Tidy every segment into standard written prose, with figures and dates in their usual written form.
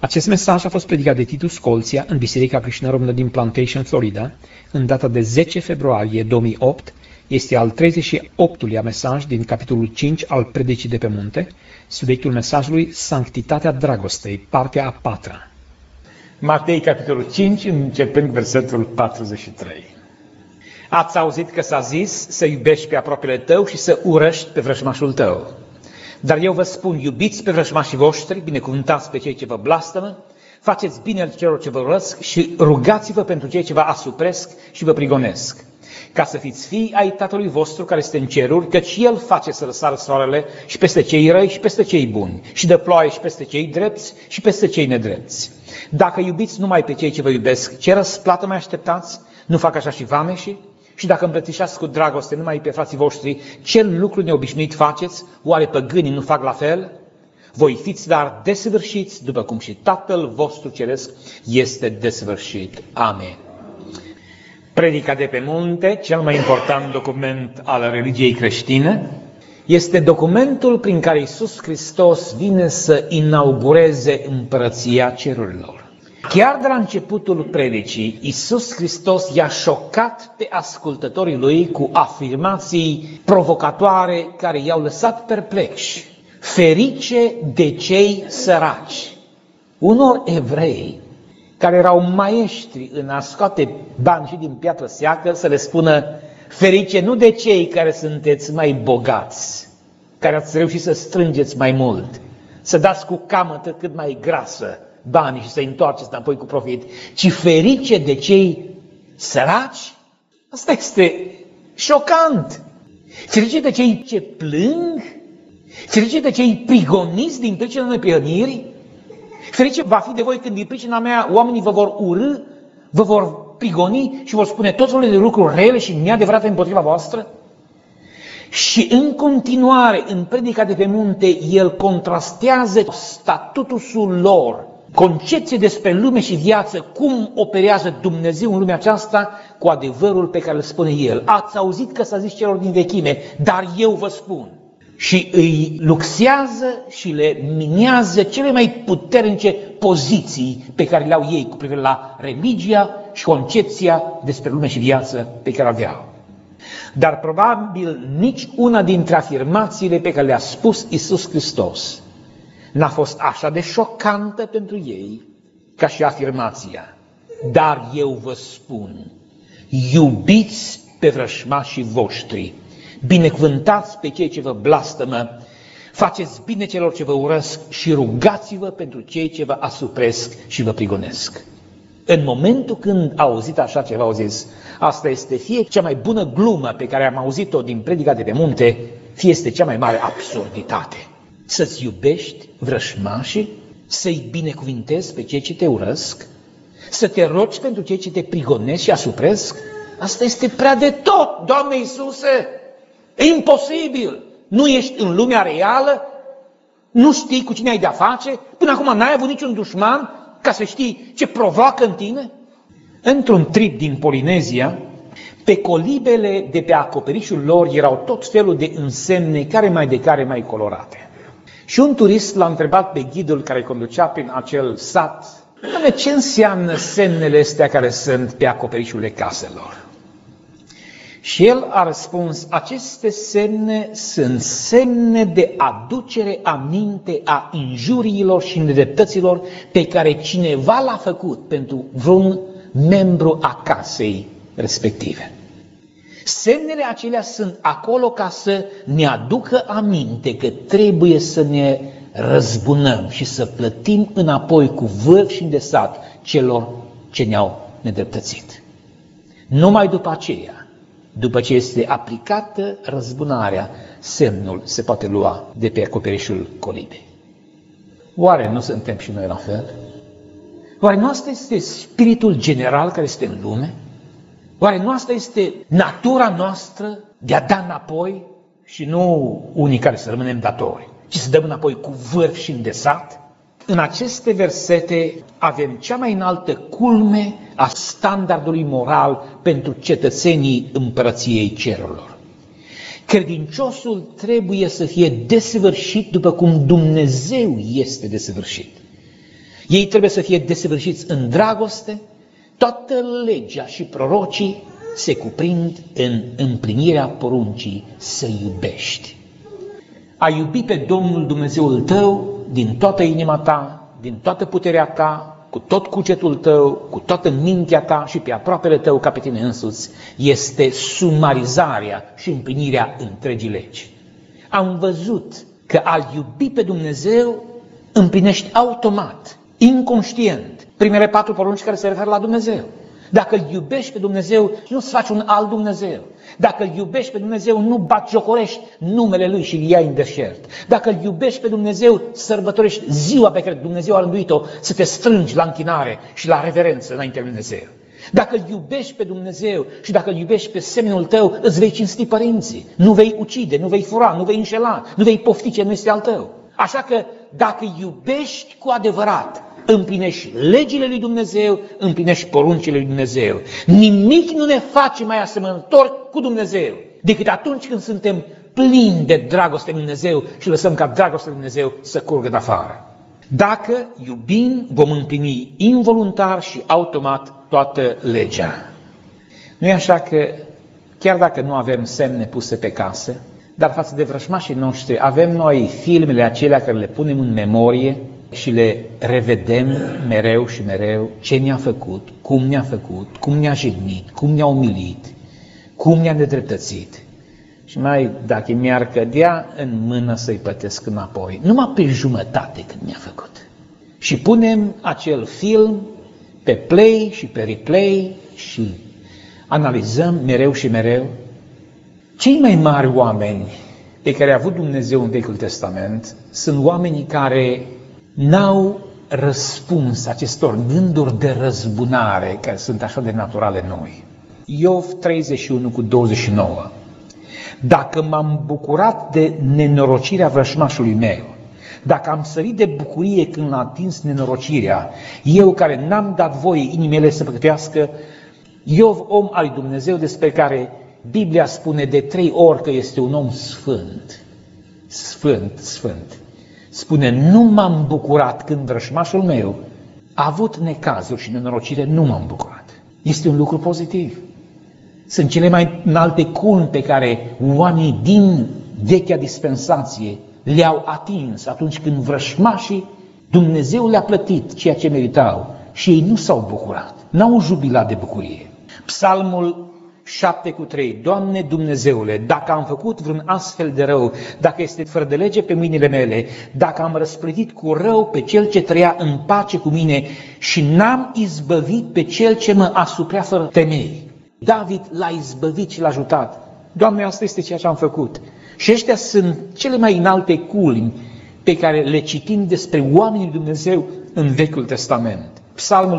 Acest mesaj a fost predicat de Titus Colția în Biserica Creștină Română din Plantation, Florida, în data de 10 februarie 2008. Este al 38-lea mesaj din capitolul 5 al Predicii de pe Munte, subiectul mesajului Sanctitatea Dragostei, partea a 4-a. Matei, capitolul 5, începând versetul 43. Ați auzit că s-a zis să iubești pe aproapele tău și să urăști pe vrăjmașul tău. Dar eu vă spun, iubiți pe vrăjmașii voștri, binecuvântați pe cei ce vă blastămă, faceți bine celor ce vă urăsc și rugați-vă pentru cei ce vă asupresc și vă prigonesc, ca să fiți fii ai Tatălui vostru care este în ceruri, căci El face să răsară soarele și peste cei răi și peste cei buni, și dă ploaie și peste cei drepți și peste cei nedrepți. Dacă iubiți numai pe cei ce vă iubesc, ce răsplată mai așteptați? Nu fac așa și vameșii? Și dacă îmbrățișați cu dragoste numai pe frații voștri, ce lucru neobișnuit faceți? Oare păgânii nu fac la fel? Voi fiți dar desăvârșiți, după cum și Tatăl vostru ceresc este desăvârșit. Amen. Predica de pe munte, cel mai important document al religiei creștine, este documentul prin care Iisus Hristos vine să inaugureze împărăția cerurilor. Chiar de la începutul predicii, Iisus Hristos i-a șocat pe ascultătorii lui cu afirmații provocatoare care i-au lăsat perplexi. Ferice de cei săraci. Unor evrei care erau maestri în a scoate bani și din piatră seacă, să le spună: ferice nu de cei care sunteți mai bogați, care ați reușit să strângeți mai mult, să dați cu camătă cât mai grasă banii și să întoarceți înapoi cu profit, ci ferice de cei săraci. Asta este șocant. Ferice de cei ce plâng, ferice de cei prigoniți din pricina neprihănirii. Ferice va fi de voi când din pricina mea oamenii vă vor urâ, vă vor prigoni și vor spune tot felul de lucruri rele și neadevărate împotriva voastră. Și în continuare, în predica de pe munte, el contrastează statutul lor, concepție despre lume și viață, cum operează Dumnezeu în lumea aceasta, cu adevărul pe care îl spune el. Ați auzit că s-a zis celor din vechime, dar eu vă spun. Și îi luxează și le minează cele mai puternice poziții pe care le au ei cu privire la religia și concepția despre lume și viață pe care aveau. Dar probabil nici una dintre afirmațiile pe care le-a spus Iisus Hristos n-a fost așa de șocantă pentru ei ca și afirmația: dar eu vă spun, iubiți pe vrăjmașii voștri, binecuvântați pe cei ce vă blastămă, faceți bine celor ce vă urăsc și rugați-vă pentru cei ce vă asupresc și vă prigonesc. În momentul când au auzit așa ceva, au zis: asta este fie cea mai bună glumă pe care am auzit-o din predica de pe munte, fie este cea mai mare absurditate. Să-ți iubești vrăjmașii, să-i binecuvintezi pe cei ce te urăsc, să te rogi pentru cei ce te prigonesc și asupresc, asta este prea de tot, Doamne Iisuse! E imposibil! Nu ești în lumea reală, nu știi cu cine ai de-a face, până acum n-ai avut niciun dușman ca să știi ce provoacă în tine? Într-un trip din Polinezia, pe colibele de pe acoperișul lor erau tot felul de însemne, care mai colorate. Și un turist l-a întrebat pe ghidul care conducea prin acel sat: ce înseamnă semnele astea care sunt pe acoperișurile caselor? Și el a răspuns: aceste semne sunt semne de aducere aminte a injuriilor și nedreptăților pe care cineva l-a făcut pentru vreun membru a casei respective. Semnele acelea sunt acolo ca să ne aducă aminte că trebuie să ne răzbunăm și să plătim înapoi cu vârf și îndesat celor ce ne-au nedreptățit. Numai după aceea, după ce este aplicată răzbunarea, semnul se poate lua de pe acoperișul colibei. Oare nu suntem și noi la fel? Oare nu asta este spiritul general care este în lume? Oare nu asta este natura noastră de a da înapoi și nu unii care să rămânem datori, ci să dăm înapoi cu vârf și îndesat? În aceste versete avem cea mai înaltă culme a standardului moral pentru cetățenii împărăției cerurilor. Credinciosul trebuie să fie desăvârșit după cum Dumnezeu este desăvârșit. Ei trebuie să fie desăvârșiți în dragoste. Toată legea și prorocii se cuprind în împlinirea poruncii să iubești. A iubi pe Domnul Dumnezeul tău din toată inima ta, din toată puterea ta, cu tot cugetul tău, cu toată mintea ta și pe aproapele tău ca pe tine însuți, este sumarizarea și împlinirea întregii legi. Am văzut că a iubi pe Dumnezeu împlinești automat, inconștient, primele 4 porunci care se referă la Dumnezeu. Dacă îl iubești pe Dumnezeu, nu-ți faci un alt Dumnezeu. Dacă îl iubești pe Dumnezeu, nu batjocorești numele Lui și îl iai în deșert. Dacă îl iubești pe Dumnezeu, sărbătorești ziua pe care Dumnezeu a rânduit-o să te strângi la închinare și la reverență înaintea lui Dumnezeu. Dacă îl iubești pe Dumnezeu și dacă îl iubești pe semenul tău, îți vei cinsti părinții. Nu vei ucide, nu vei fura, nu vei înșela, nu vei pofti ce nu este al tău. Așa că dacă iubești cu adevărat, împlinești legile lui Dumnezeu, împlinești poruncile lui Dumnezeu. Nimic nu ne face mai asemănători cu Dumnezeu decât atunci când suntem plini de dragoste lui Dumnezeu și lăsăm ca dragostea lui Dumnezeu să curgă de afară. Dacă iubim, vom împlini involuntar și automat toată legea. Nu e așa că, chiar dacă nu avem semne puse pe casă, dar față de vrăjmașii noștri avem noi filmele acelea care le punem în memorie și le revedem mereu și mereu ce ne-a făcut, cum ne-a făcut, cum ne-a jignit, cum ne-a umilit, cum ne-a nedreptățit. Și mai dacă mi-ar cădea în mână să-i plătesc înapoi, numai pe jumătate cât mi-a făcut. Și punem acel film pe play și pe replay și analizăm mereu și mereu. Cei mai mari oameni pe care a avut Dumnezeu în Vechiul Testament sunt oamenii care n-au răspuns acestor gânduri de răzbunare care sunt așa de naturale noi. Iov 31:29. Dacă m-am bucurat de nenorocirea vrăjmașului meu, dacă am sărit de bucurie când l-a atins nenorocirea, eu care n-am dat voie inimii mele să păcătuiască, Iov, om al lui Dumnezeu, despre care Biblia spune de 3 ori că este un om sfânt, sfânt. Spune, nu m-am bucurat când vrăjmașul meu a avut necazuri și nenorocire, nu m-am bucurat. Este un lucru pozitiv. Sunt cele mai înalte culmi pe care oamenii din vechea dispensație le-au atins atunci când vrăjmașii, Dumnezeu le-a plătit ceea ce meritau și ei nu s-au bucurat, n-au jubilat de bucurie. Psalmul 7:3. Doamne Dumnezeule, dacă am făcut vreun astfel de rău, dacă este fără de lege pe mâinile mele, dacă am răsplătit cu rău pe cel ce trăia în pace cu mine și n-am izbăvit pe cel ce mă asuprea fără temei. David l-a izbăvit și l-a ajutat. Doamne, asta este ceea ce am făcut. Și ăștia sunt cele mai înalte culmi pe care le citim despre oamenii lui Dumnezeu în Vechiul Testament. Psalmul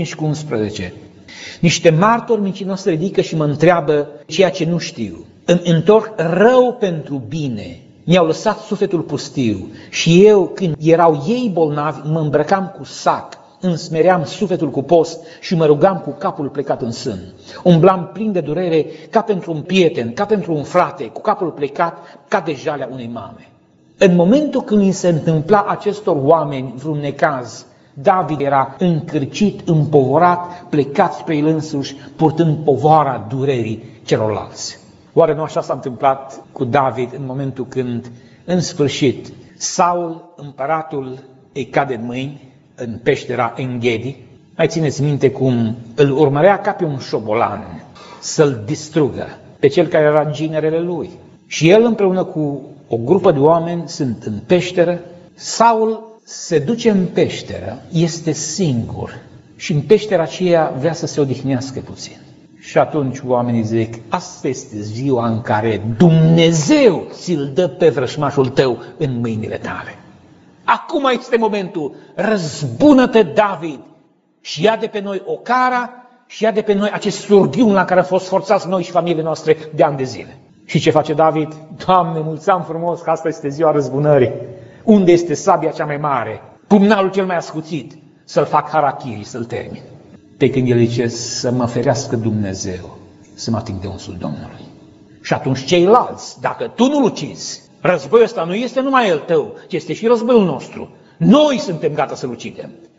35:11. Niște martori mincinoși se ridică și mă întreabă ceea ce nu știu. Îmi întorc rău pentru bine. Mi-au lăsat sufletul pustiu și eu, când erau ei bolnavi, mă îmbrăcam cu sac, îmi smeream sufletul cu post și mă rugam cu capul plecat în sân. Umblam plin de durere ca pentru un prieten, ca pentru un frate, cu capul plecat ca de jalea unei mame. În momentul când îi se întâmpla acestor oameni vreun necaz, David era încărcit, împovorat, plecat spre el însuși, purtând povara durerii celorlalți. Oare nu așa s-a întâmplat cu David în momentul când, în sfârșit, Saul, împăratul, îi cade în mâini în peștera Enghedi? Mai țineți minte cum îl urmărea ca pe un șobolan să-l distrugă pe cel care era în ginerele lui. Și el împreună cu o grupă de oameni sunt în peșteră. Saul se duce în peșteră, este singur și în peștera aceea vrea să se odihnească puțin. Și atunci oamenii zic, asta este ziua în care Dumnezeu ți-l dă pe vrăjmașul tău în mâinile tale. Acum este momentul, răzbună-te, David, și ia de pe noi ocara și ia de pe noi acest surghiun la care am fost forțați noi și familiile noastre de ani de zile. Și ce face David? Doamne, mulțam frumos că asta este ziua răzbunării. Unde este sabia cea mai mare, pumnalul cel mai ascuțit, să-l fac harakiri, să-l termin. Pe când el zice, să mă ferească Dumnezeu, să mă ating de unsul Domnului. Și atunci ceilalți, dacă tu nu-l ucizi, războiul ăsta nu este numai el tău, ci este și războiul nostru. Noi suntem gata să-l ucidem.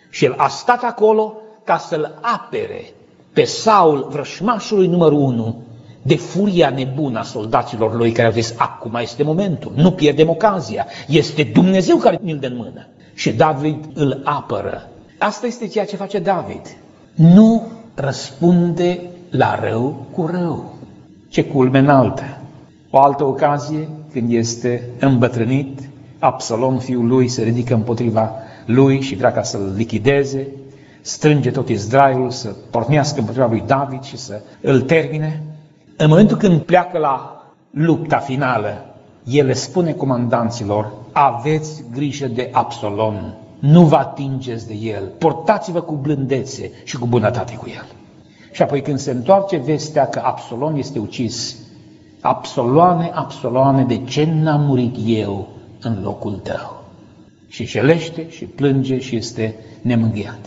Și el a stat acolo ca să-l apere pe Saul, vrășmașului numărul 1, de furia nebună a soldaților lui care au zis, acum este momentul, nu pierdem ocazia, este Dumnezeu care ne-l dă în mână. Și David îl apără. Asta este ceea ce face David. Nu răspunde la rău cu rău. Ce culme înaltă! O altă ocazie, când este îmbătrânit, Absalom, fiul lui, se ridică împotriva lui și vrea ca să-l lichideze, strânge tot Israelul să pornească împotriva lui David și să îl termine. În momentul când pleacă la lupta finală, el le spune comandanților, aveți grijă de Absalom, nu vă atingeți de el, portați-vă cu blândețe și cu bunătate cu el. Și apoi când se întoarce vestea că Absalom este ucis, Absaloane, Absaloane, de ce n-am murit eu în locul tău? Și jelește și plânge și este nemângâiat.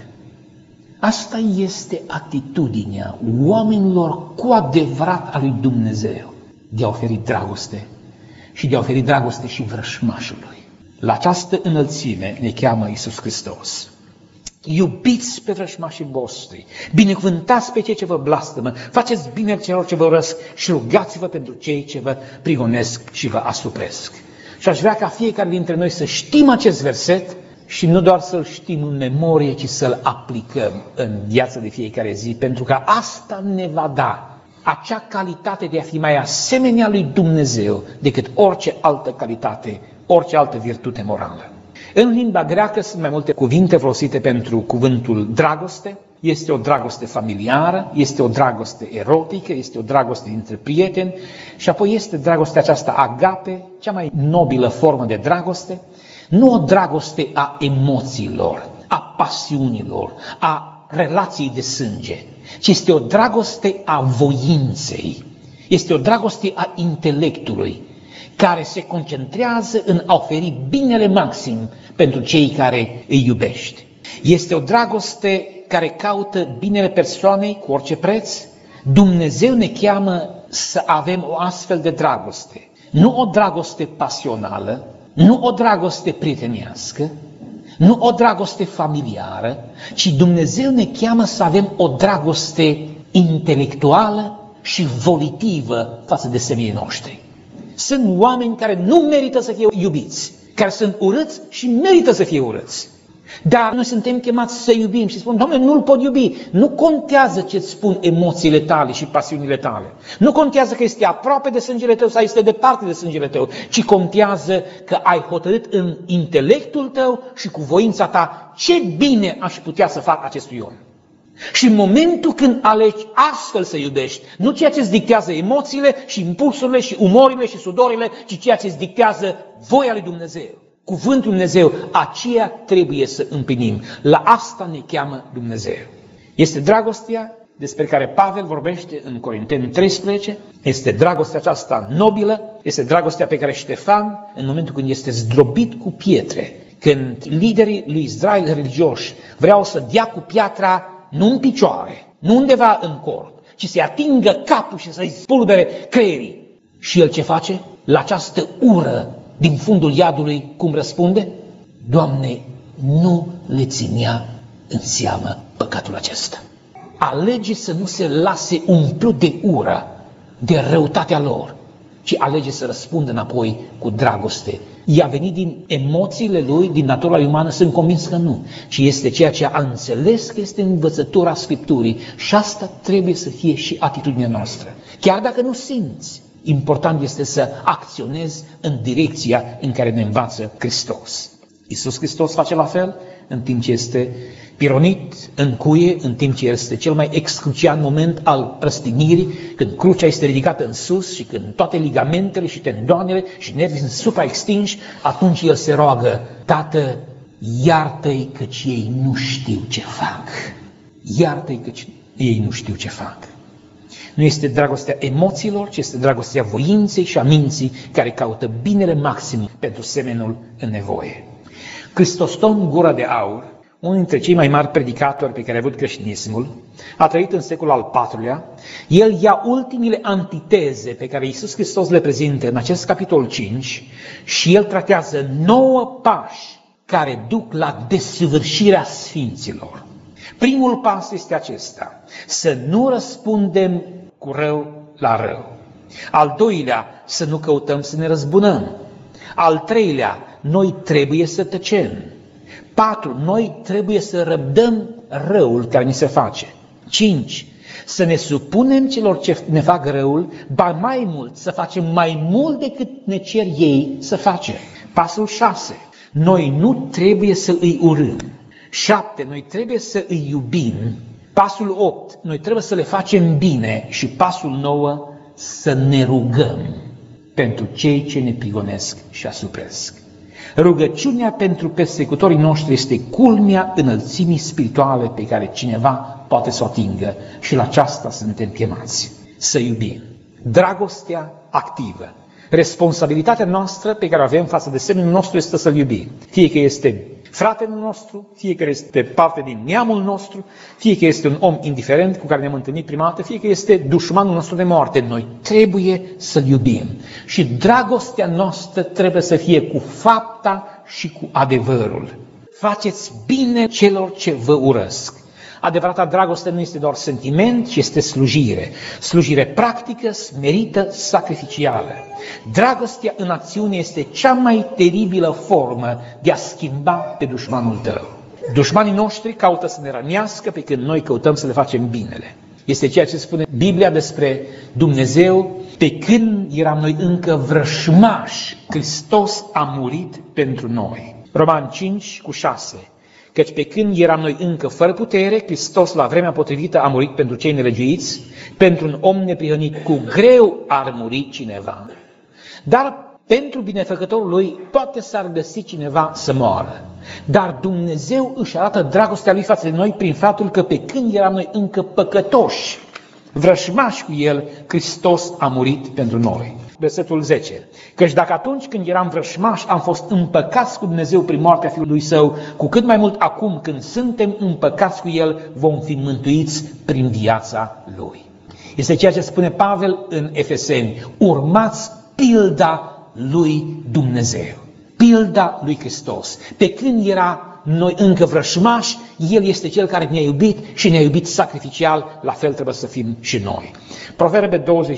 Asta este atitudinea oamenilor cu adevărat a lui Dumnezeu, de a oferi dragoste și de a oferi dragoste și vrășmașului. La această înălțime ne cheamă Iisus Hristos. Iubiți pe vrășmașii voștri, binecuvântați pe cei ce vă blastămă, faceți bine celor ce vă urăsc și rugați-vă pentru cei ce vă prigonesc și vă asupresc. Și aș vrea ca fiecare dintre noi să știm acest verset și nu doar să-l știm în memorie, ci să-l aplicăm în viața de fiecare zi, pentru că asta ne va da acea calitate de a fi mai asemenea lui Dumnezeu decât orice altă calitate, orice altă virtute morală. În limba greacă sunt mai multe cuvinte folosite pentru cuvântul dragoste. Este o dragoste familiară, este o dragoste erotică, este o dragoste dintre prieteni și apoi este dragostea aceasta agape, cea mai nobilă formă de dragoste. Nu o dragoste a emoțiilor, a pasiunilor, a relației de sânge, ci este o dragoste a voinței, este o dragoste a intelectului, care se concentrează în a oferi binele maxim pentru cei care îi iubești. Este o dragoste care caută binele persoanei cu orice preț. Dumnezeu ne cheamă să avem o astfel de dragoste. Nu o dragoste pasională, nu o dragoste prietenească, nu o dragoste familiară, ci Dumnezeu ne cheamă să avem o dragoste intelectuală și volitivă față de semenii noștri. Sunt oameni care nu merită să fie iubiți, care sunt urâți și merită să fie urâți. Dar noi suntem chemați să iubim și spun, Doamne, nu-l pot iubi. Nu contează ce-ți spun emoțiile tale și pasiunile tale. Nu contează că este aproape de sângele tău sau este departe de sângele tău, ci contează că ai hotărât în intelectul tău și cu voința ta ce bine aș putea să fac acestui om. Și în momentul când alegi astfel să iubești, nu ceea ce îți dictează emoțiile și impulsurile și umorile și sudorile, ci ceea ce îți dictează voia lui Dumnezeu. Cuvântul Dumnezeu, aceea trebuie să împlinim. La asta ne cheamă Dumnezeu. Este dragostea despre care Pavel vorbește în Corinteni 13, este dragostea aceasta nobilă, este dragostea pe care Ștefan, în momentul când este zdrobit cu pietre, când liderii lui Israel religioși vreau să dea cu piatra nu în picioare, nu undeva în corp, ci să-i atingă capul și să-i spulbere creierii. Și el ce face? La această ură din fundul iadului, cum răspunde? Doamne, nu le ținea în seamă păcatul acesta. Alege să nu se lase umplut de ură, de răutatea lor, ci alege să răspundă înapoi cu dragoste. I-a venit din emoțiile lui, din natura umană? Sunt convins că nu, ci este ceea ce a înțeles că este învățătura Scripturii și asta trebuie să fie și atitudinea noastră. Chiar dacă nu simți, important este să acționezi în direcția în care ne învață Hristos. Iisus Hristos face la fel în timp ce este pironit în cuie, în timp ce este cel mai excruciant moment al răstignirii, când crucea este ridicată în sus și când toate ligamentele și tendoanele și nervii sunt supraextinși, atunci el se roagă, Tată, iartă-i căci ei nu știu ce fac. Iartă-i căci ei nu știu ce fac. Nu este dragostea emoțiilor, ci este dragostea voinței și a minții care caută binele maxim pentru semenul în nevoie. Chrysostom Gura de Aur, unul dintre cei mai mari predicatori pe care a avut creștinismul, a trăit în secolul al IV-lea. El ia ultimile antiteze pe care Iisus Hristos le prezintă în acest capitol 5 și el tratează 9 pași care duc la desăvârșirea sfinților. Primul pas este acesta, să nu răspundem cu rău la rău. Al doilea, să nu căutăm să ne răzbunăm. Al treilea, noi trebuie să tăcem. 4. Noi trebuie să răbdăm răul care ni se face. 5. Să ne supunem celor ce ne fac răul, ba mai mult, să facem mai mult decât ne cer ei să facem. Pasul 6. Noi nu trebuie să îi urâm. 7. Noi trebuie să îi iubim. Pasul 8. Noi trebuie să le facem bine. Și pasul 9. Să ne rugăm pentru cei ce ne prigonesc și asupresc. Rugăciunea pentru persecutorii noștri este culmea înălțimii spirituale pe care cineva poate să o atingă și la aceasta suntem chemați. Să iubim. Dragostea activă. Responsabilitatea noastră pe care o avem față de semenul nostru este să-l iubim. Fie că este fratele nostru, fie că este parte din neamul nostru, fie că este un om indiferent cu care ne-am întâlnit prima dată, fie că este dușmanul nostru de moarte. Noi trebuie să-l iubim. Și dragostea noastră trebuie să fie cu fapta și cu adevărul. Faceți bine celor ce vă urăsc. Adevărata dragoste nu este doar sentiment, ci este slujire. Slujire practică, smerită, sacrificială. Dragostea în acțiune este cea mai teribilă formă de a schimba pe dușmanul tău. Dușmanii noștri caută să ne rănească pe când noi căutăm să le facem binele. Este ceea ce spune Biblia despre Dumnezeu. Pe când eram noi încă vrășmași, Hristos a murit pentru noi. Roman 5:6. Căci pe când eram noi încă fără putere, Hristos la vremea potrivită a murit pentru cei nelegiuiți, pentru un om neprihănit cu greu ar muri cineva. Dar pentru binefăcătorul lui poate s-ar găsi cineva să moară. Dar Dumnezeu își arată dragostea lui față de noi prin faptul că pe când eram noi încă păcătoși, vrășmași cu El, Hristos a murit pentru noi. Versetul 10. Căci dacă atunci când eram vrășmași am fost împăcați cu Dumnezeu prin moartea Fiului Său, cu cât mai mult acum când suntem împăcați cu El, vom fi mântuiți prin viața Lui. Este ceea ce spune Pavel în Efeseni. Urmați pilda lui Dumnezeu, pilda lui Hristos. Pe când era noi încă vrășmași, El este Cel care ne-a iubit și ne-a iubit sacrificial, la fel trebuie să fim și noi. Proverbe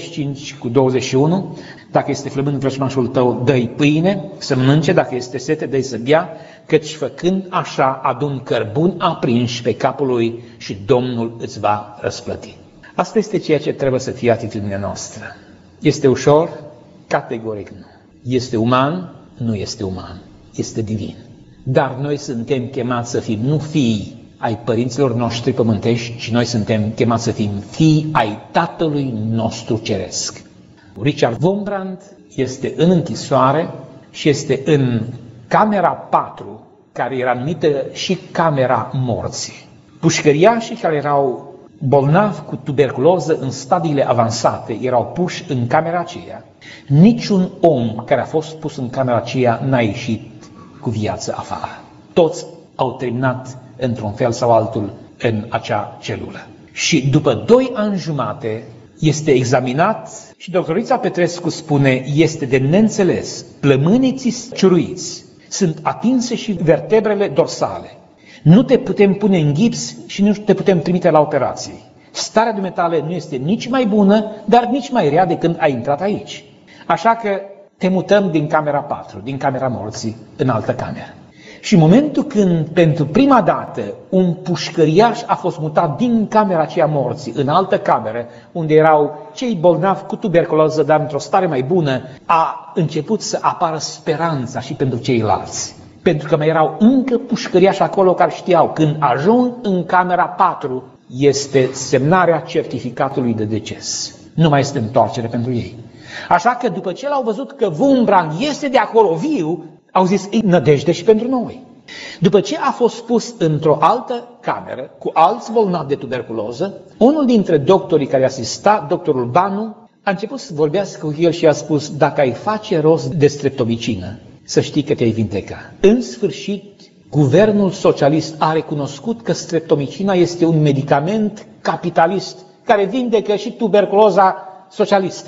25:21, dacă este flămând vrășmașul tău, dă-i pâine să mănânce, dacă este sete, dă-i să bea, căci făcând așa adun cărbuni aprinși pe capul lui și Domnul îți va răsplăti. Asta este ceea ce trebuie să fie atitudinea noastră. Este ușor? Categoric nu. Este uman? Nu este uman. Este divin. Dar noi suntem chemați să fim nu fii ai părinților noștri pământești, ci noi suntem chemați să fim fii ai Tatălui nostru ceresc. Richard Wurmbrand este în închisoare și este în camera 4, care era numită și camera morții. Pușcăriașii care erau bolnavi cu tuberculoză în stadiile avansate erau puși în camera aceea. Niciun om care a fost pus în camera aceea n-a ieșit cu viață afară. Toți au terminat într-un fel sau altul în acea celulă. Și după 2 ani jumate este examinat și doctorița Petrescu spune, este de neînțeles, plămânii ciuruiți, sunt atinse și vertebrele dorsale. Nu te putem pune în gips și nu te putem trimite la operații. Starea dumitale nu este nici mai bună, dar nici mai rea de când ai intrat aici. Așa că te mutăm din camera 4, din camera morții, în altă cameră. Și în momentul când, pentru prima dată, un pușcăriaș a fost mutat din camera aceea morții, în altă cameră, unde erau cei bolnavi cu tuberculoză, dar într-o stare mai bună, a început să apară speranța și pentru ceilalți. Pentru că mai erau încă pușcăriași acolo care știau, când ajung în camera 4, este semnarea certificatului de deces. Nu mai este întoarcere pentru ei. Așa că după ce l-au văzut că Wurmbrand este de acolo viu, au zis, e nădejde și pentru noi. După ce a fost pus într-o altă cameră, cu alți bolnavi de tuberculoză, unul dintre doctorii care asista, doctorul Banu, a început să vorbească cu el și a spus, dacă ai face rost de streptomicină, să știi că te-ai vindeca. În sfârșit, guvernul socialist a recunoscut că streptomicina este un medicament capitalist care vindecă și tuberculoza socialistă.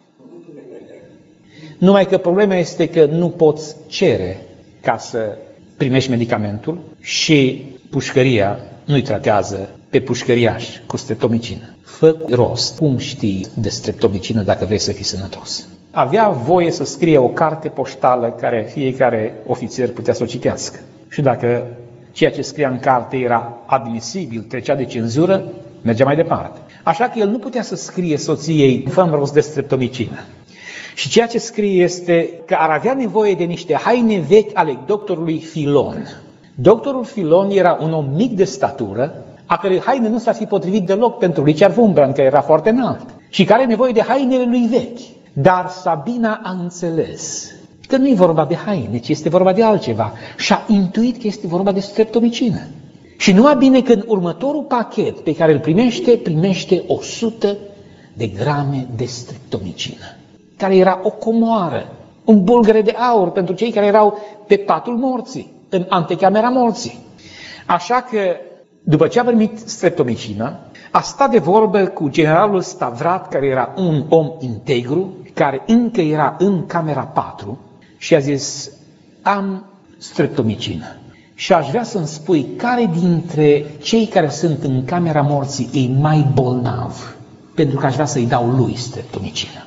Numai că problema este că nu poți cere ca să primești medicamentul și pușcăria nu-i tratează pe pușcăriaș cu streptomicină. Fă rost, cum știi de streptomicină dacă vrei să fii sănătos? Avea voie să scrie o carte poștală care fiecare ofițer putea să o citească. Și dacă ceea ce scria în carte era admisibil, trecea de cenzură, mergea mai departe. Așa că el nu putea să scrie soției, fă-mi rost de streptomicină. Și ceea ce scrie este că ar avea nevoie de niște haine vechi ale doctorului Filon. Doctorul Filon era un om mic de statură, a cărui haine nu s-ar fi potrivit deloc pentru Richard Wurmbrand, care era foarte înalt, și care are nevoie de hainele lui vechi. Dar Sabina a înțeles că nu e vorba de haine, ci este vorba de altceva și a intuit că este vorba de streptomicină. Și numai bine că în următorul pachet pe care îl primește 100 de grame de streptomicină, care era o comoară, un bulgăre de aur pentru cei care erau pe patul morții, în antecamera morții. Așa că, după ce a primit streptomicină, a stat de vorbă cu generalul Stavrat, care era un om integru, care încă era în camera 4, și a zis: am streptomicină și aș vrea să-mi spui care dintre cei care sunt în camera morții e mai bolnav, pentru că aș vrea să-i dau lui streptomicină.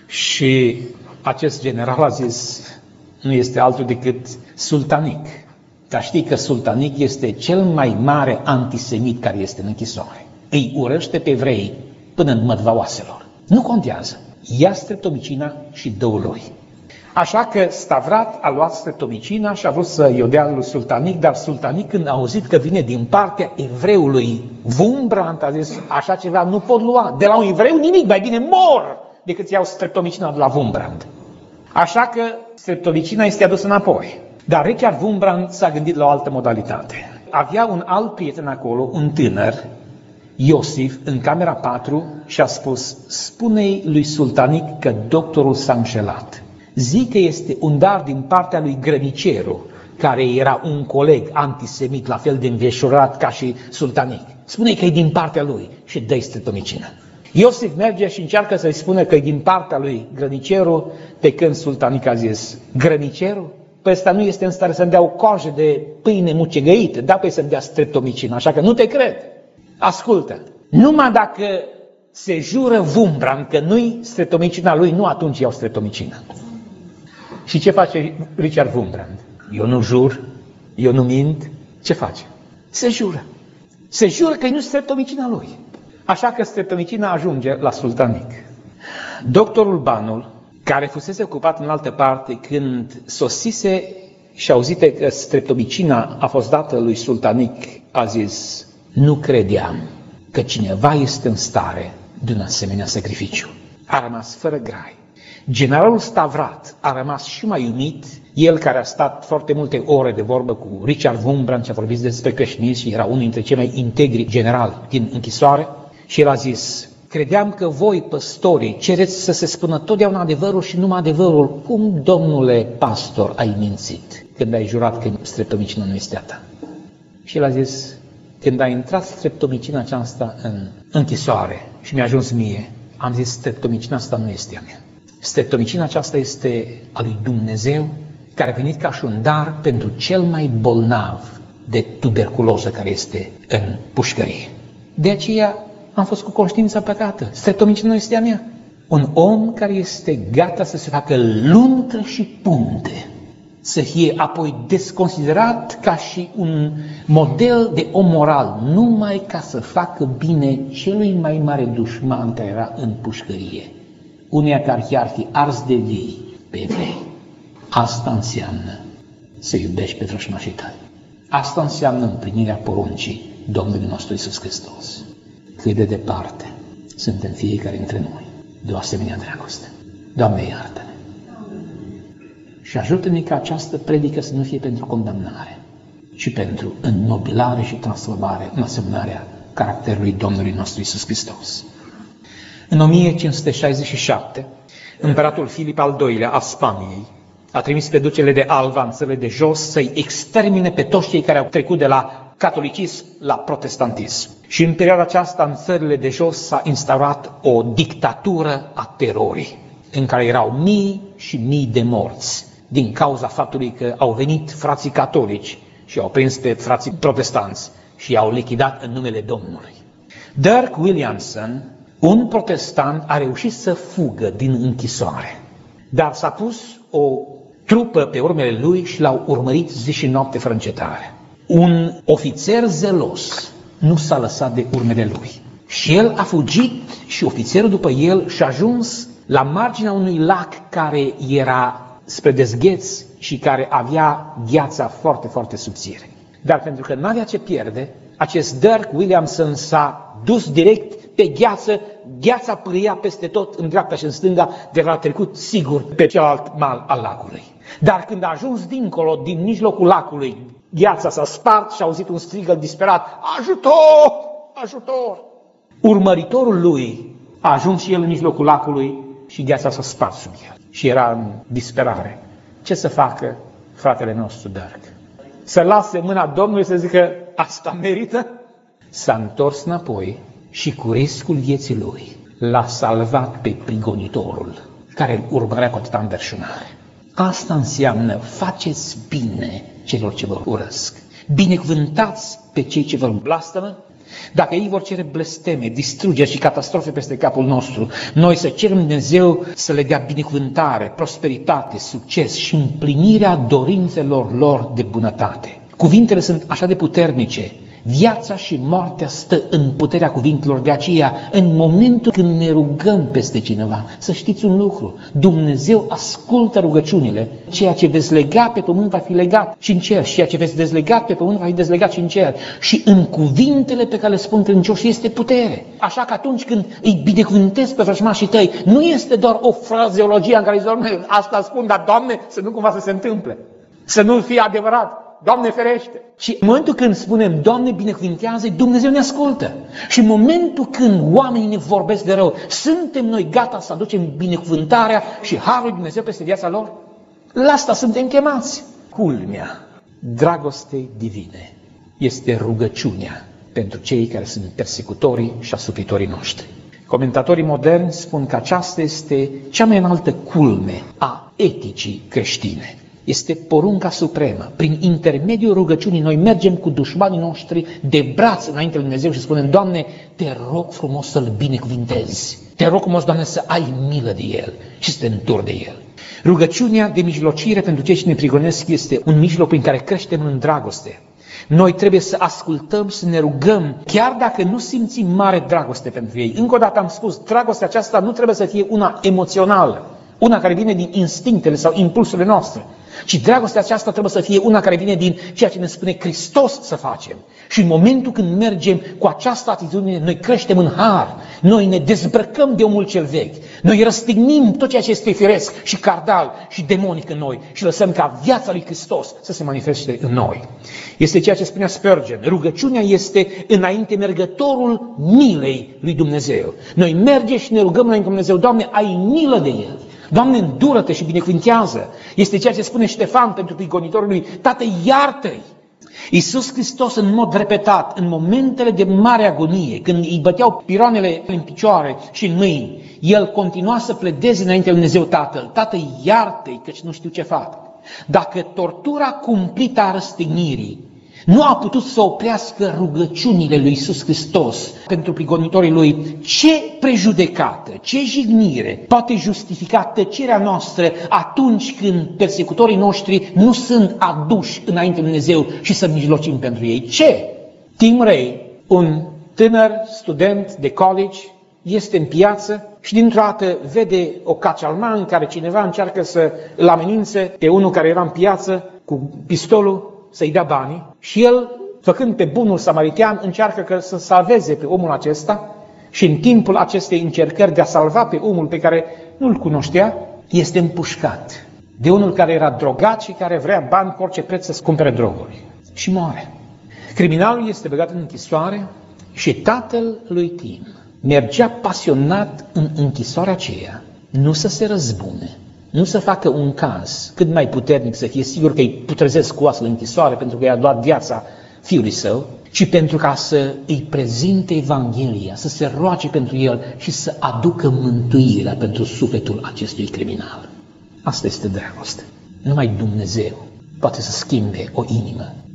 Și acest general a zis: nu este altul decât Sultanic. Dar știi că Sultanic este cel mai mare antisemit care este în închisoare. Îi urăște pe evrei până în mădva oaselor. Nu contează. Ia streptomicina și dă-o lui. Așa că Stavrat a luat streptomicina și a vrut să-i o dea lui Sultanic, dar Sultanic, când a auzit că vine din partea evreului Wurmbrand, a zis: așa ceva nu pot lua. De la un evreu nimic, mai bine mor decât să iau streptomicina de la Wurmbrand. Așa că streptomicina este adusă înapoi. Dar Richard Wurmbrand s-a gândit la o altă modalitate. Avea un alt prieten acolo, un tânăr, Iosif, în camera 4, și a spus: spune-i lui Sultanic că doctorul s-a înșelat. Zic că este un dar din partea lui Grăniceru, care era un coleg antisemit, la fel de înveșurat ca și Sultanic. Spune-i că e din partea lui și dă-i streptomicină. Iosif merge și încearcă să-i spună că e din partea lui Grăniceru, pe când Sultanic a zis: Grăniceru? Păi ăsta nu este în stare să-mi dea o coajă de pâine mucegăită, da, păi să-mi dea streptomicină, așa că nu te cred. Ascultă, numai dacă se jură Wurmbrand că nu-i streptomicina lui, nu atunci iau streptomicină. Și ce face Richard Wurmbrand? Eu nu jur, eu nu mint, ce face? Se jură. Se jură că nu-i streptomicina lui. Așa că streptomicina ajunge la Sultanic. Doctorul Banul, care fusese ocupat în altă parte, când sosise și auzite că streptomicina a fost dată lui Sultanic, a zis: nu credeam că cineva este în stare de un asemenea sacrificiu. A rămas fără grai. Generalul Stavrat a rămas și mai uimit, el care a stat foarte multe ore de vorbă cu Richard Wurmbrand și a vorbit despre creștinism și era unul dintre cei mai integri generali din închisoare, și el a zis: credeam că voi, păstorii, cereți să se spună totdeauna adevărul și numai adevărul. Cum, domnule pastor, ai mințit când ai jurat că streptomicina nu este a ta? Și el a zis: când a intrat streptomicina aceasta în închisoare și mi-a ajuns mie, am zis: streptomicina asta nu este a mea. Streptomicina aceasta este a lui Dumnezeu, care a venit ca și un dar pentru cel mai bolnav de tuberculoză care este în pușcărie. De aceea am fost cu conștiința păcată. Streptomicina nu este a mea. Un om care este gata să se facă luntă și punte, să fie apoi desconsiderat ca și un model de om moral, numai ca să facă bine celui mai mare dușman care era în pușcărie, uneia care chiar fi ars de vii pe evrei. Asta înseamnă să iubești pe vrăjmașii tăi. Asta înseamnă împlinirea poruncii Domnului nostru Iisus Hristos. Cât de departe suntem fiecare dintre noi de o asemenea dragoste. Doamne, iartă-ne! Și ajută-ne ca această predică să nu fie pentru condamnare, ci pentru înnobilare și transformare în asemănarea caracterului Domnului nostru Iisus Hristos. În 1567, împăratul Filip al II-lea al Spaniei a trimis pe ducele de Alva în țările de jos să-i extermine pe toți cei care au trecut de la catolicism la protestantism. Și în perioada aceasta, în țările de jos, s-a instaurat o dictatură a terorii, în care erau mii și mii de morți, din cauza faptului că au venit frații catolici și au prins pe frații protestanți și i-au lichidat în numele Domnului. Dirk Williamson, un protestant, a reușit să fugă din închisoare, dar s-a pus o trupă pe urmele lui și l-au urmărit zi și noapte fără încetare. Un ofițer zelos nu s-a lăsat de urmele lui și el a fugit și ofițerul după el și a ajuns la marginea unui lac care era spre dezgheț și care avea gheața foarte, foarte subțire. Dar pentru că n-avea ce pierde, acest Dirk Williamson s-a dus direct pe gheață, gheața pâria peste tot, în dreapta și în stânga, de la trecut sigur pe celălalt mal al lacului. Dar când a ajuns dincolo, din mijlocul lacului, gheața s-a spart și a auzit un strigăt disperat: ajutor! Ajutor! Urmăritorul lui a ajuns și el în mijlocul lacului și gheața s-a spart sub el și era în disperare. Ce să facă fratele nostru Dirk? Să lase mâna Domnului să zică: asta merită? S-a întors înapoi și cu riscul vieții lui l-a salvat pe prigonitorul care îl urmărea cu atâta înverșunare. Asta înseamnă: faceți bine celor ce vă urăsc, binecuvântați pe cei ce vă blastămă. Dacă ei vor cere blesteme, distrugeri și catastrofe peste capul nostru, noi să cerem Dumnezeu să le dea binecuvântare, prosperitate, succes și împlinirea dorințelor lor de bunătate. Cuvintele sunt așa de puternice. Viața și moartea stă în puterea cuvintelor, de aceea, în momentul când ne rugăm peste cineva, să știți un lucru: Dumnezeu ascultă rugăciunile. Ceea ce veți lega pe pământ va fi legat și în cer, și ceea ce veți dezlega pe pământ va fi dezlegat și în cer. Și în cuvintele pe care le spun credincioși este putere. Așa că atunci când îi binecuvântezi pe vrăjmașii tăi, nu este doar o frazeologie în care zici: Doamne, asta spun, dar Doamne, să nu cumva să se întâmple, să nu fie adevărat. Doamne ferește! Și în momentul când spunem Doamne binecuvintează, Dumnezeu ne ascultă. Și în momentul când oamenii ne vorbesc de rău, suntem noi gata să aducem binecuvântarea și harul lui Dumnezeu peste viața lor? La asta suntem chemați. Culmea dragostei divine este rugăciunea pentru cei care sunt persecutorii și asupritorii noștri. Comentatorii moderni spun că aceasta este cea mai înaltă culme a eticii creștine. Este porunca supremă. Prin intermediul rugăciunii noi mergem cu dușmanii noștri de braț înainte lui Dumnezeu și spunem: Doamne, te rog frumos să-l binecuvintezi. Te rog frumos, Doamne, să ai milă de el și să te înturi de el. Rugăciunea de mijlocire pentru cei ce ne prigonesc este un mijloc prin care creștem în dragoste. Noi trebuie să ascultăm, să ne rugăm, chiar dacă nu simțim mare dragoste pentru ei. Încă o dată am spus, dragostea aceasta nu trebuie să fie una emoțională, una care vine din instinctele sau impulsurile noastre, ci dragostea aceasta trebuie să fie una care vine din ceea ce ne spune Hristos să facem. Și în momentul când mergem cu această atitudine, noi creștem în har, noi ne dezbrăcăm de omul cel vechi, noi răstignim tot ceea ce este firesc și cardal și demonic în noi și lăsăm ca viața lui Hristos să se manifeste în noi. Este ceea ce spunea Spurgeon: rugăciunea este înainte mergătorul milei lui Dumnezeu. Noi mergem și ne rugăm înainte Dumnezeu: Doamne, ai milă de el. Doamne, îndură-te și binecuvintează. Este ceea ce spune Ștefan pentru prigonitorul lui: Tată, iartă-i. Iisus Hristos, în mod repetat, în momentele de mare agonie, când îi băteau piroanele în picioare și în mâini, el continua să pledeze înainte lui Dumnezeu Tatăl: Tată, iartă-i, căci nu știu ce fac. Dacă tortura cumplită a răstignirii nu a putut să oprească rugăciunile lui Iisus Hristos pentru prigonitorii lui, ce prejudecată, ce jignire poate justifica tăcerea noastră atunci când persecutorii noștri nu sunt aduși înainte lui Dumnezeu și să mijlocim pentru ei? Ce? Tim Ray, un tânăr student de college, este în piață și dintr-o dată vede o cacalma în care cineva încearcă să îl amenințe pe unul care era în piață cu pistolul să-i dea banii și el, făcând pe bunul samaritean, încearcă să salveze pe omul acesta și în timpul acestei încercări de a salva pe omul pe care nu-l cunoștea, este împușcat de unul care era drogat și care vrea bani cu orice preț să-ți cumpere droguri și moare. Criminalul este băgat în închisoare și tatăl lui Tim mergea pasionat în închisoarea aceea, nu să se răzbune, nu să facă un caz cât mai puternic, să fie sigur că îi putrezesc cu oasele închisoare pentru că i-a luat viața fiului său, ci pentru ca să îi prezinte Evanghelia, să se roage pentru el și să aducă mântuirea pentru sufletul acestui criminal. Asta este dragoste. Numai Dumnezeu poate să schimbe o inimă.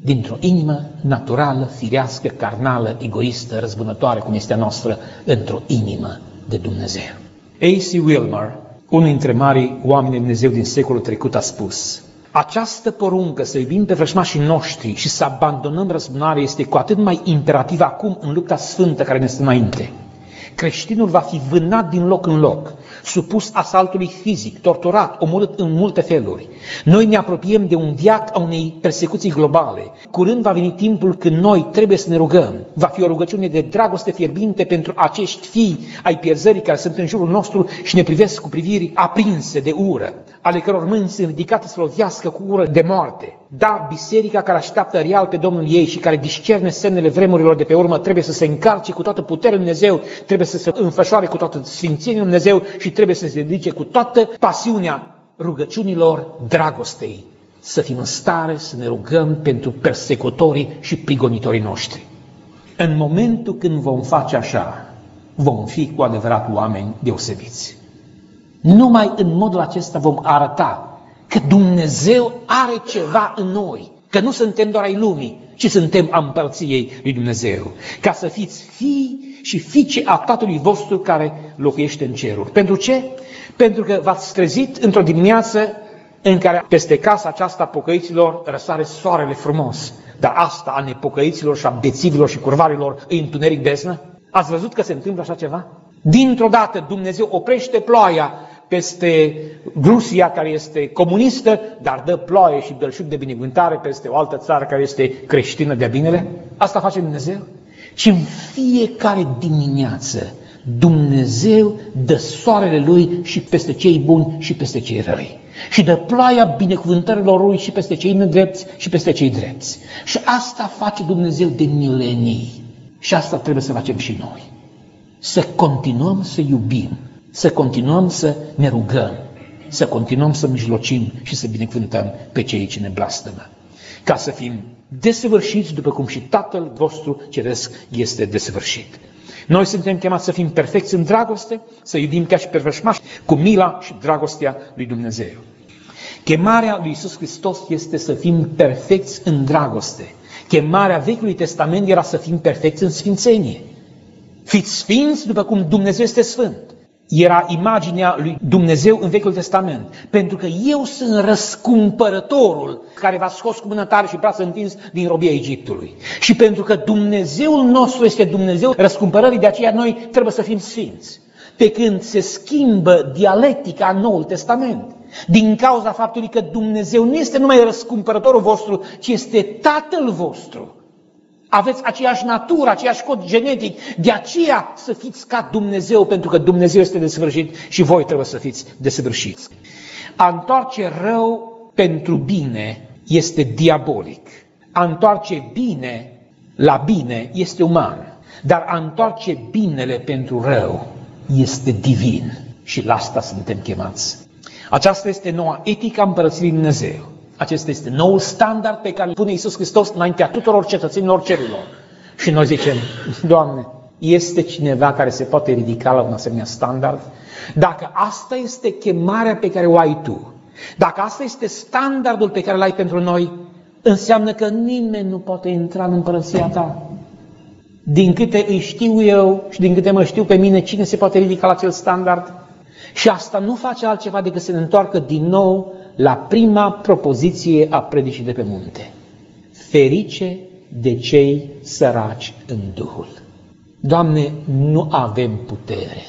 dintr-o inimă naturală, firească, carnală, egoistă, răzbunătoare, cum este a noastră, într-o inimă de Dumnezeu. A.C. Wilmer, unul dintre marii oameni de Dumnezeu din secolul trecut, a spus: această poruncă să iubim pe vrăjmașii noștri și să abandonăm răzbunarea este cu atât mai imperativă acum în lupta sfântă care ne stă înainte. Creștinul va fi vânat din loc în loc, supus asaltului fizic, torturat, omorât în multe feluri. Noi ne apropiem de un veac a unei persecuții globale. Curând va veni timpul când noi trebuie să ne rugăm. Va fi o rugăciune de dragoste fierbinte pentru acești fii ai pierzării care sunt în jurul nostru și ne privesc cu priviri aprinse de ură, ale căror mâini sunt ridicate să lovească cu ură de moarte. Da, biserica care așteaptă real pe Domnul ei și care discerne semnele vremurilor de pe urmă trebuie să se încarce cu toată puterea lui Dumnezeu, trebuie să se înfășoare cu toată sfințenia lui Dumnezeu și trebuie să se dedice cu toată pasiunea rugăciunilor dragostei. Să fim în stare să ne rugăm pentru persecutorii și prigonitorii noștri. În momentul când vom face așa, vom fi cu adevărat oameni deosebiți. Numai în modul acesta vom arăta că Dumnezeu are ceva în noi, că nu suntem doar ai lumii, ci suntem a împărăției lui Dumnezeu, ca să fiți fii și fiice a Tatălui vostru care locuiește în ceruri. Pentru ce? Pentru că v-ați trezit într-o dimineață în care peste casa aceasta a pocăiților răsare soarele frumos, dar asta a nepocăiților și a bețivilor și curvarilor e întuneric beznă? Ați văzut că se întâmplă așa ceva? Dintr-o dată Dumnezeu oprește ploaia peste Rusia, care este comunistă, dar dă ploaie și belșug de binecuvântare peste o altă țară care este creștină de-a binele? Asta face Dumnezeu? Și în fiecare dimineață Dumnezeu dă soarele Lui și peste cei buni și peste cei răi. Și dă ploaia binecuvântărilor Lui și peste cei nedrepți și peste cei drepți. Și asta face Dumnezeu de milenii. Și asta trebuie să facem și noi. Să continuăm să iubim, să continuăm să ne rugăm, să continuăm să mijlocim și să binecuvântăm pe cei ce ne blastămă. Ca să fim desăvârșiți după cum și Tatăl vostru ceresc este desăvârșit. Noi suntem chemați să fim perfecți în dragoste, să iubim chiar și pe vrăjmași cu mila și dragostea lui Dumnezeu. Chemarea lui Iisus Hristos este să fim perfecți în dragoste. Chemarea Vechiului Testament era să fim perfecți în sfințenie. Fiți sfinți după cum Dumnezeu este sfânt. Era imaginea lui Dumnezeu în Vechiul Testament. Pentru că eu sunt răscumpărătorul care v-a scos cu mână tare și braț întins din robia Egiptului. Și pentru că Dumnezeul nostru este Dumnezeu răscumpărării, de aceea noi trebuie să fim sfinți. Pe când se schimbă dialectica în Noul Testament, din cauza faptului că Dumnezeu nu este numai răscumpărătorul vostru, ci este Tatăl vostru. Aveți aceeași natură, aceeași cod genetic, de aceea să fiți ca Dumnezeu, pentru că Dumnezeu este desăvârșit și voi trebuie să fiți desăvârșiți. A întoarce rău pentru bine este diabolic. A întoarce bine la bine este uman, dar a întoarce binele pentru rău este divin și la asta suntem chemați. Aceasta este noua etică a împărăției lui Dumnezeu. Acesta este noul standard pe care îl pune Iisus Hristos înaintea tuturor cetățenilor cerurilor. Și noi zicem, Doamne, este cineva care se poate ridica la un asemenea standard? Dacă asta este chemarea pe care o ai Tu, dacă asta este standardul pe care îl ai pentru noi, înseamnă că nimeni nu poate intra în împărăția Ta. Din câte îi știu eu și din câte mă știu pe mine, cine se poate ridica la acel standard? Și asta nu face altceva decât să ne întoarcă din nou la prima propoziție a predicii de pe munte. Ferice de cei săraci în Duhul. Doamne, nu avem putere,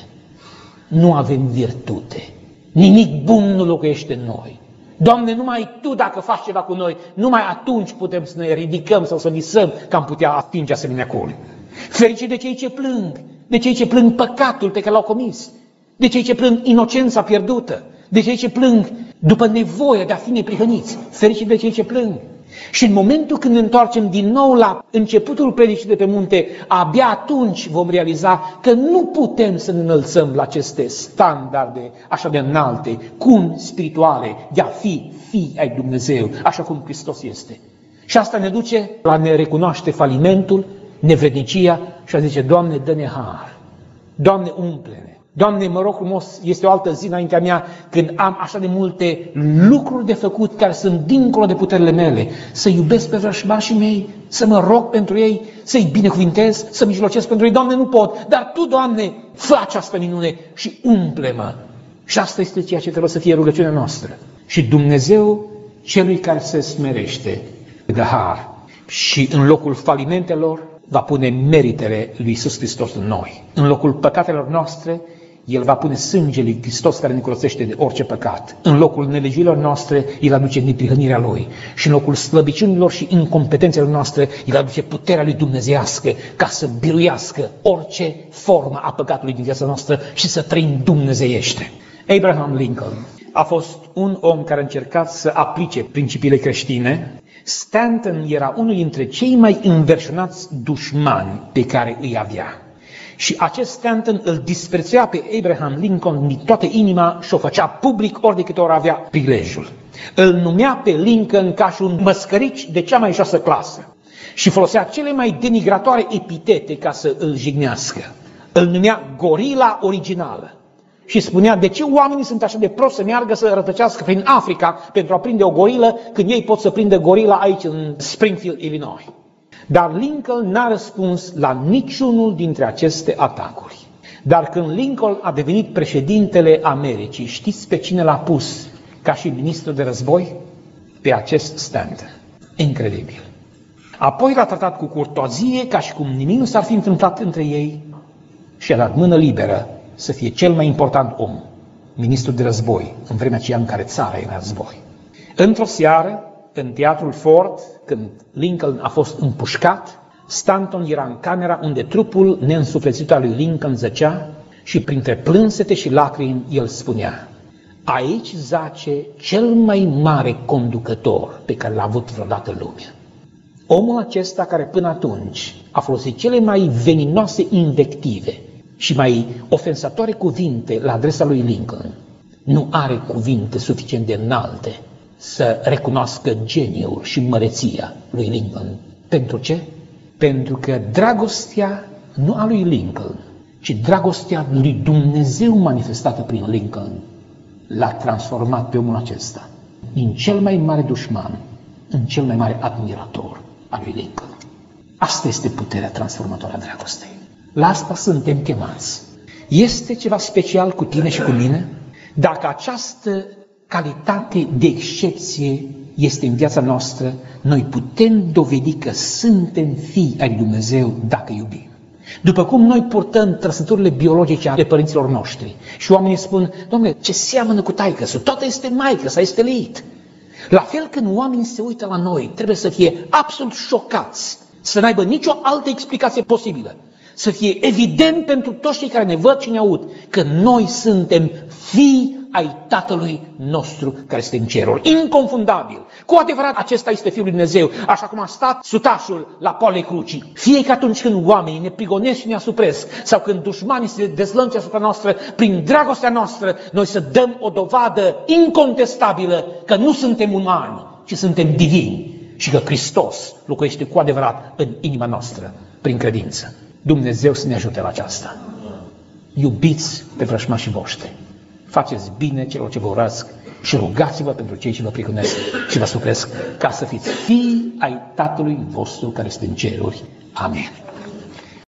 nu avem virtute, nimic bun nu locuiește în noi. Doamne, numai Tu dacă faci ceva cu noi, numai atunci putem să ne ridicăm sau să visăm că am putea atinge asemenea coli. Ferice de cei ce plâng, de cei ce plâng păcatul pe care l-au comis, de cei ce plâng inocența pierdută, de cei ce plâng după nevoia de a fi neprihăniți, ferice de cei ce plâng. Și în momentul când ne întoarcem din nou la începutul predicii de pe munte, abia atunci vom realiza că nu putem să ne înălțăm la aceste standarde așa de înalte, cum spirituale, de a fi fii ai Dumnezeu, așa cum Hristos este. Și asta ne duce la ne recunoaște falimentul, nevrednicia și a zice, Doamne, dă-ne har, Doamne, umple-ne. Doamne, mă rog frumos, este o altă zi înaintea mea când am așa de multe lucruri de făcut care sunt dincolo de puterile mele. Să iubesc pe vrăjmașii mei, să mă rog pentru ei, să-i binecuvintez, să mijlocesc pentru ei. Doamne, nu pot, dar Tu, Doamne, fă această minune și umple-mă. Și asta este ceea ce trebuie să fie rugăciunea noastră. Și Dumnezeu, celui care se smerește, dă har. Și în locul falimentelor va pune meritele lui Iisus Hristos în noi. În locul păcatelor noastre, El va pune sângele lui Hristos care ne curățește de orice păcat. În locul nelegiilor noastre, El aduce neprihănirea Lui. Și în locul slăbiciunilor și incompetențelor noastre, El aduce puterea Lui dumnezeiască ca să biruiască orice formă a păcatului din viața noastră și să trăim dumnezeiește. Abraham Lincoln a fost un om care a încercat să aplice principiile creștine. Stanton era unul dintre cei mai înverșunați dușmani pe care îi avea. Și acest Stanton îl disprețuia pe Abraham Lincoln din toată inima și o făcea public ori de câte ori avea prilejul. Îl numea pe Lincoln ca și un măscărici de cea mai joasă clasă și folosea cele mai denigratoare epitete ca să îl jignească. Îl numea gorila originală și spunea de ce oamenii sunt așa de proști să meargă să rătăcească prin Africa pentru a prinde o gorilă când ei pot să prindă gorila aici în Springfield, Illinois. Dar Lincoln n-a răspuns la niciunul dintre aceste atacuri. Dar când Lincoln a devenit președintele Americii, știți pe cine l-a pus ca și ministru de război? Pe acest Stanton. Incredibil. Apoi l-a tratat cu curtoazie, ca și cum nimic nu s-ar fi întâmplat între ei și a dat mână liberă să fie cel mai important om, ministru de război, în vremea aceea în care țara era război. Într-o seară, în teatrul Ford, când Lincoln a fost împușcat, Stanton era în camera unde trupul neînsuflețit al lui Lincoln zăcea și printre plânsete și lacrimi el spunea: aici zace cel mai mare conducător pe care l-a avut vreodată lumea. Omul acesta care până atunci a folosit cele mai veninoase invective și mai ofensatoare cuvinte la adresa lui Lincoln, nu are cuvinte suficient de înalte să recunoască geniul și măreția lui Lincoln. Pentru ce? Pentru că dragostea nu a lui Lincoln, ci dragostea lui Dumnezeu manifestată prin Lincoln l-a transformat pe omul acesta din cel mai mare dușman în cel mai mare admirator al lui Lincoln. Asta este puterea transformatoare a dragostei. La asta suntem chemați. Este ceva special cu tine și cu mine? Dacă această calitate de excepție este în viața noastră, noi putem dovedi că suntem fii ai Dumnezeu dacă iubim. După cum noi purtăm trăsăturile biologice ale părinților noștri și oamenii spun: Doamne, ce seamănă cu taică-su, toată este maică-sa, este leit. La fel când oamenii se uită la noi, trebuie să fie absolut șocați, să n-aibă nicio altă explicație posibilă. Să fie evident pentru toți cei care ne văd și ne aud că noi suntem fii ai Tatălui nostru care este în ceruri. Inconfundabil. Cu adevărat acesta este Fiul lui Dumnezeu, așa cum a stat sutașul la poalele crucii. Fie că atunci când oamenii ne prigonesc și ne asupresc, sau când dușmanii se dezlănțuie asupra noastră, prin dragostea noastră, noi să dăm o dovadă incontestabilă că nu suntem umani, ci suntem divini și că Hristos locuiește cu adevărat în inima noastră, prin credință. Dumnezeu să ne ajute la aceasta. Iubiți pe vrăjmașii voștri. Faceți bine celor ce vă urăsc și rugați-vă pentru cei ce vă prigonesc și vă supresc, ca să fiți fii ai Tatălui vostru care este în ceruri. Amin.